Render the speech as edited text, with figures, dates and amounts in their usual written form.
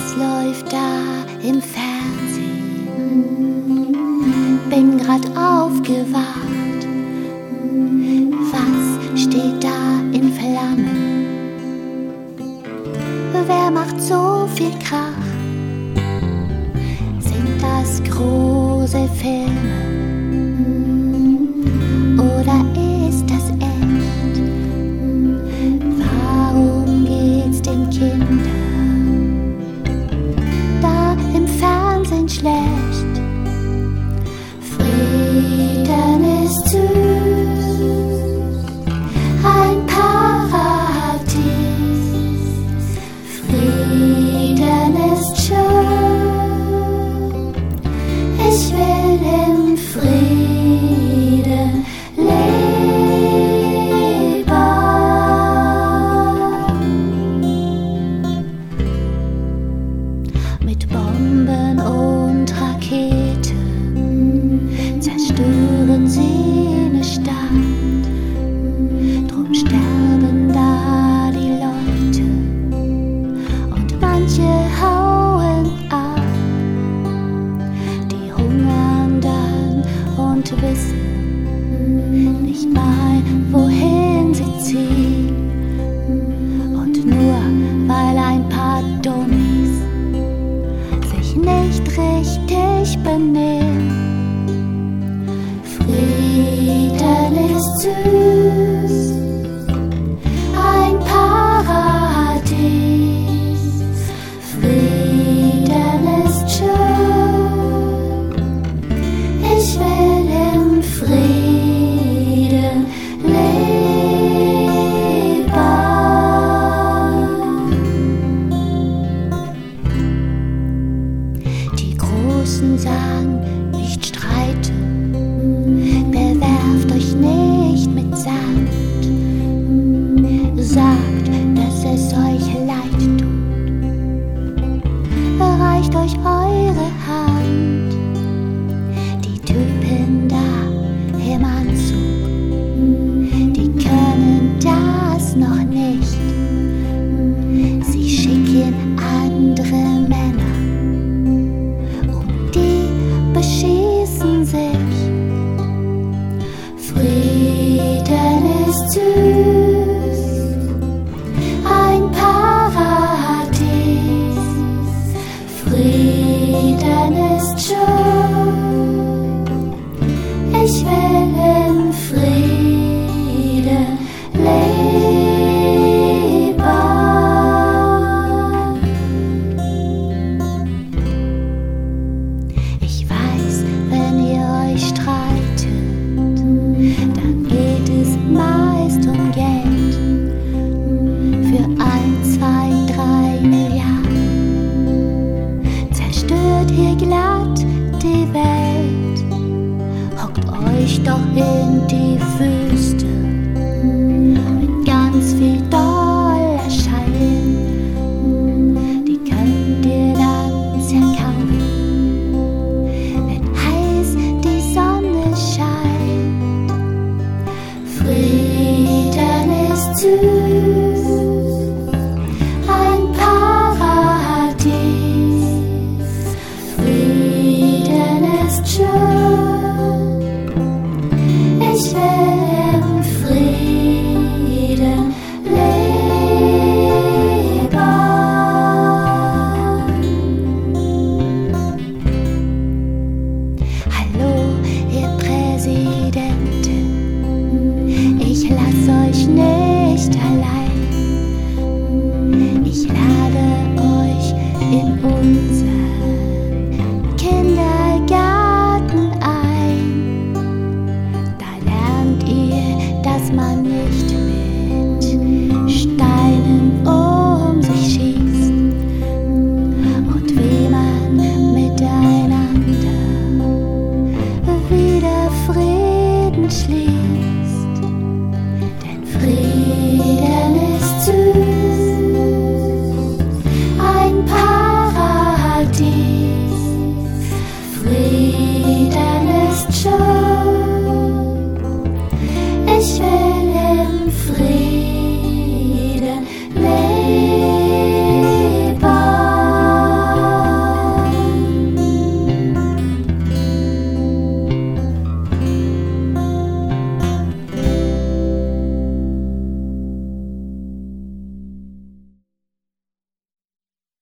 Was läuft da im Fernsehen? Bin grad aufgewacht. Was steht da in Flammen? Wer macht so viel Krach? Sind das große Filme? Oder ist das echt? Warum geht's den Kindern da im Fernsehen schlecht? Frieden ist süß, ein Paradies. Frieden ist schön, ich will im Frieden leben. Mit Bomben und Raketen zerstören sie eine Stadt. Drum sterben da die Leute und manche hauen ab. Die hungern dann und wissen nicht mal, wohin sie ziehen. Und nur weil ein paar Dummies sich nicht richtig benehmen. Frieden ist süß, ein Paradies. Frieden ist schön, ich will im Frieden leben. Die Großen sagen, nicht streiten, bewerft euch nicht mit Sand, sagt, dass es euch leid tut, reicht euch eure Hand. Die Typen da im Anzug, die können das noch nicht. Sie schicken andere Männer und die beschießen sich. Frieden ist süß, ein Paradies. Frieden ist schön, ich will im Frieden leben. Ich weiß, wenn ihr euch streitet, dann geht es meist um Geld. Für 1, 2, 3 Milliarden zerstört ihr glatt die Welt. Hockt euch doch in